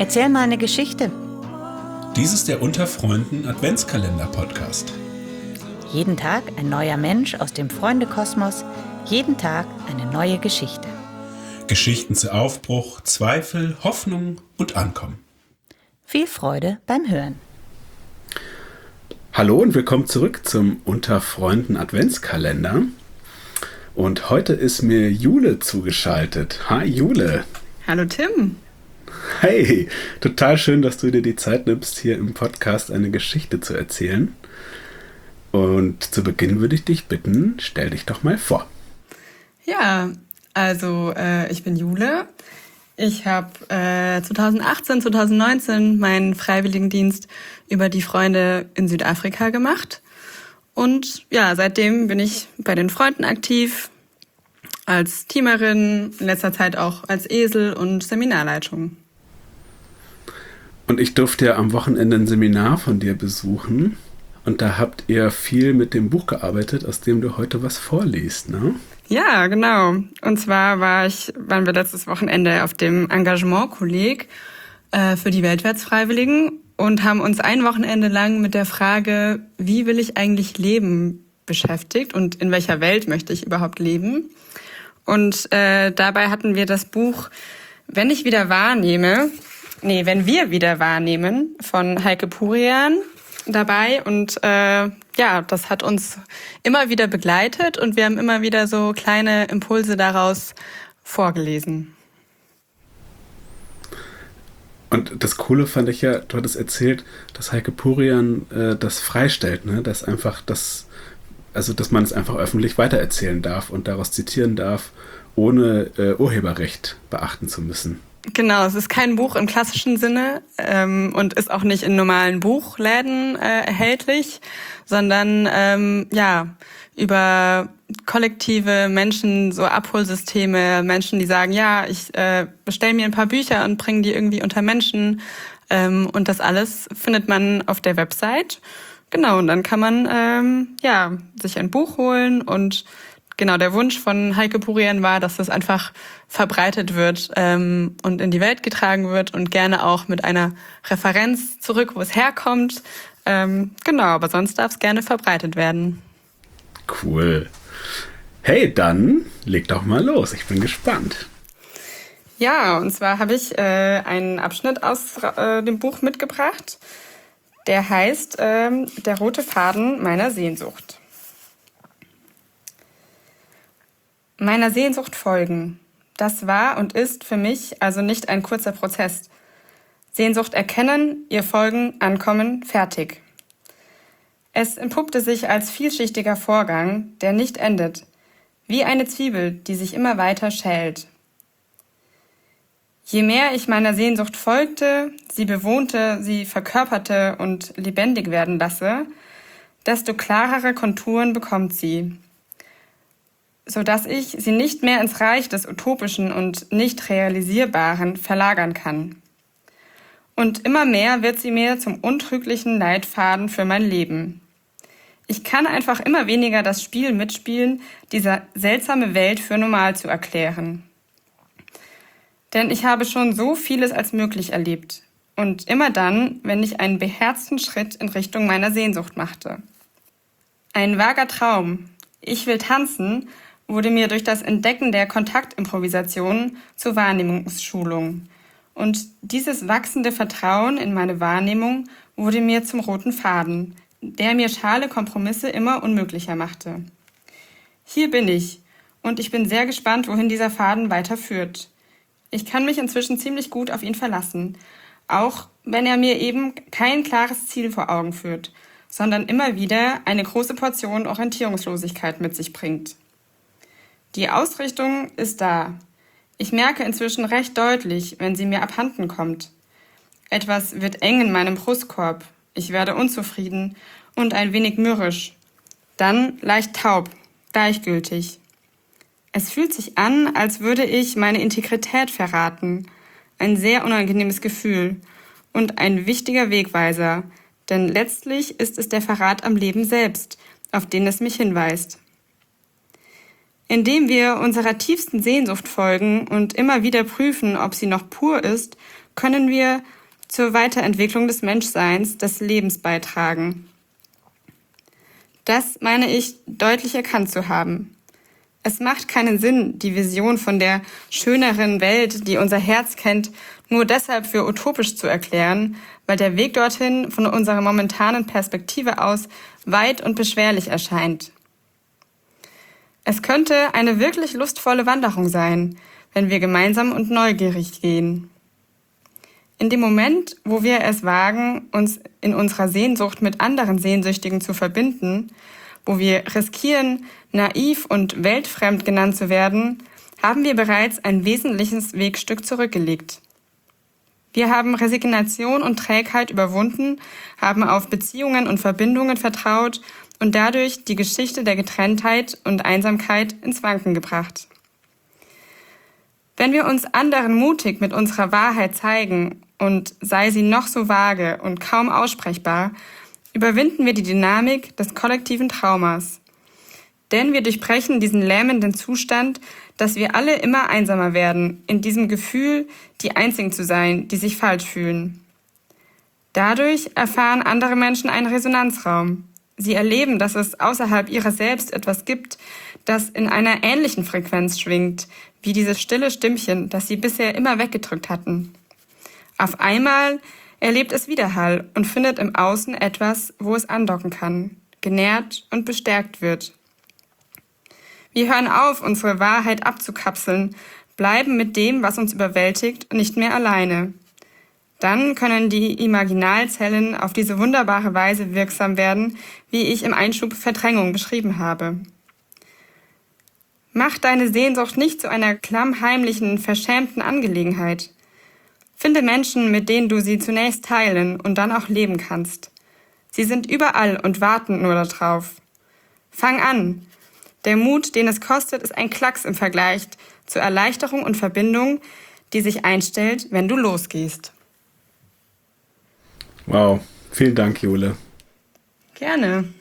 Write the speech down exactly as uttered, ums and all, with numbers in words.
Erzähl mal eine Geschichte. Dies ist der Unter Freunden Adventskalender-Podcast. Jeden Tag ein neuer Mensch aus dem Freundekosmos, jeden Tag eine neue Geschichte. Geschichten zu Aufbruch, Zweifel, Hoffnung und Ankommen. Viel Freude beim Hören. Hallo und willkommen zurück zum Unter Freunden Adventskalender. Und heute ist mir Jule zugeschaltet. Hi Jule. Hallo Tim. Hey, total schön, dass du dir die Zeit nimmst, hier im Podcast eine Geschichte zu erzählen. Und zu Beginn würde ich dich bitten, stell dich doch mal vor. Ja, also äh, ich bin Jule. Ich habe äh, zwanzig achtzehn, zwanzig neunzehn meinen Freiwilligendienst über die Freunde in Südafrika gemacht. Und ja, seitdem bin ich bei den Freunden aktiv, als Teamerin, in letzter Zeit auch als Esel und Seminarleitung. Und ich durfte ja am Wochenende ein Seminar von dir besuchen. Und da habt ihr viel mit dem Buch gearbeitet, aus dem du heute was vorliest, ne? Ja, genau. Und zwar war ich, waren wir letztes Wochenende auf dem Engagement-Kolleg äh, für die Weltwärtsfreiwilligen und haben uns ein Wochenende lang mit der Frage, wie will ich eigentlich leben, beschäftigt und in welcher Welt möchte ich überhaupt leben. Und äh, dabei hatten wir das Buch Wenn ich wieder wahrnehme, nee, wenn wir wieder wahrnehmen von Heike Purian dabei. Und äh, ja, das hat uns immer wieder begleitet und wir haben immer wieder so kleine Impulse daraus vorgelesen. Und das Coole fand ich ja, du hattest erzählt, dass Heike Purian äh, das freistellt, ne? Dass einfach das, also dass man es einfach öffentlich weitererzählen darf und daraus zitieren darf, ohne äh, Urheberrecht beachten zu müssen. Genau, es ist kein Buch im klassischen Sinne ähm, und ist auch nicht in normalen Buchläden äh, erhältlich, sondern ähm, ja über kollektive Menschen, so Abholsysteme, Menschen, die sagen, ja, ich äh, bestelle mir ein paar Bücher und bringe die irgendwie unter Menschen ähm, und das alles findet man auf der Website. Genau, und dann kann man ähm, ja sich ein Buch holen und genau, der Wunsch von Heike Purian war, dass das einfach verbreitet wird ähm, und in die Welt getragen wird und gerne auch mit einer Referenz zurück, wo es herkommt. Ähm, genau, aber sonst darf es gerne verbreitet werden. Cool. Hey, dann leg doch mal los. Ich bin gespannt. Ja, und zwar habe ich äh, einen Abschnitt aus äh, dem Buch mitgebracht. Der heißt ähm, Der rote Faden meiner Sehnsucht. Meiner Sehnsucht folgen. Das war und ist für mich also nicht ein kurzer Prozess. Sehnsucht erkennen, ihr folgen, ankommen, fertig. Es entpuppte sich als vielschichtiger Vorgang, der nicht endet, wie eine Zwiebel, die sich immer weiter schält. Je mehr ich meiner Sehnsucht folgte, sie bewohnte, sie verkörperte und lebendig werden lasse, desto klarere Konturen bekommt sie, sodass ich sie nicht mehr ins Reich des Utopischen und nicht Realisierbaren verlagern kann. Und immer mehr wird sie mir zum untrüglichen Leitfaden für mein Leben. Ich kann einfach immer weniger das Spiel mitspielen, diese seltsame Welt für normal zu erklären. Denn ich habe schon so vieles als möglich erlebt. Und immer dann, wenn ich einen beherzten Schritt in Richtung meiner Sehnsucht machte. Ein vager Traum, ich will tanzen, wurde mir durch das Entdecken der Kontaktimprovisation zur Wahrnehmungsschulung. Und dieses wachsende Vertrauen in meine Wahrnehmung wurde mir zum roten Faden, der mir schale Kompromisse immer unmöglicher machte. Hier bin ich und ich bin sehr gespannt, wohin dieser Faden weiterführt. Ich kann mich inzwischen ziemlich gut auf ihn verlassen, auch wenn er mir eben kein klares Ziel vor Augen führt, sondern immer wieder eine große Portion Orientierungslosigkeit mit sich bringt. Die Ausrichtung ist da. Ich merke inzwischen recht deutlich, wenn sie mir abhanden kommt. Etwas wird eng in meinem Brustkorb. Ich werde unzufrieden und ein wenig mürrisch. Dann leicht taub, gleichgültig. Es fühlt sich an, als würde ich meine Integrität verraten. Ein sehr unangenehmes Gefühl und ein wichtiger Wegweiser, denn letztlich ist es der Verrat am Leben selbst, auf den es mich hinweist. Indem wir unserer tiefsten Sehnsucht folgen und immer wieder prüfen, ob sie noch pur ist, können wir zur Weiterentwicklung des Menschseins, des Lebens beitragen. Das meine ich deutlich erkannt zu haben. Es macht keinen Sinn, die Vision von der schöneren Welt, die unser Herz kennt, nur deshalb für utopisch zu erklären, weil der Weg dorthin von unserer momentanen Perspektive aus weit und beschwerlich erscheint. Es könnte eine wirklich lustvolle Wanderung sein, wenn wir gemeinsam und neugierig gehen. In dem Moment, wo wir es wagen, uns in unserer Sehnsucht mit anderen Sehnsüchtigen zu verbinden, wo wir riskieren, naiv und weltfremd genannt zu werden, haben wir bereits ein wesentliches Wegstück zurückgelegt. Wir haben Resignation und Trägheit überwunden, haben auf Beziehungen und Verbindungen vertraut und dadurch die Geschichte der Getrenntheit und Einsamkeit ins Wanken gebracht. Wenn wir uns anderen mutig mit unserer Wahrheit zeigen, und sei sie noch so vage und kaum aussprechbar, überwinden wir die Dynamik des kollektiven Traumas. Denn wir durchbrechen diesen lähmenden Zustand, dass wir alle immer einsamer werden, in diesem Gefühl, die Einzigen zu sein, die sich falsch fühlen. Dadurch erfahren andere Menschen einen Resonanzraum. Sie erleben, dass es außerhalb ihrer selbst etwas gibt, das in einer ähnlichen Frequenz schwingt, wie dieses stille Stimmchen, das sie bisher immer weggedrückt hatten. Auf einmal erlebt es Widerhall und findet im Außen etwas, wo es andocken kann, genährt und bestärkt wird. Wir hören auf, unsere Wahrheit abzukapseln, bleiben mit dem, was uns überwältigt, nicht mehr alleine. Dann können die Imaginalzellen auf diese wunderbare Weise wirksam werden, wie ich im Einschub Verdrängung beschrieben habe. Mach deine Sehnsucht nicht zu einer klammheimlichen, verschämten Angelegenheit. Finde Menschen, mit denen du sie zunächst teilen und dann auch leben kannst. Sie sind überall und warten nur darauf. Fang an. Der Mut, den es kostet, ist ein Klacks im Vergleich zur Erleichterung und Verbindung, die sich einstellt, wenn du losgehst. Wow, vielen Dank, Jule. Gerne.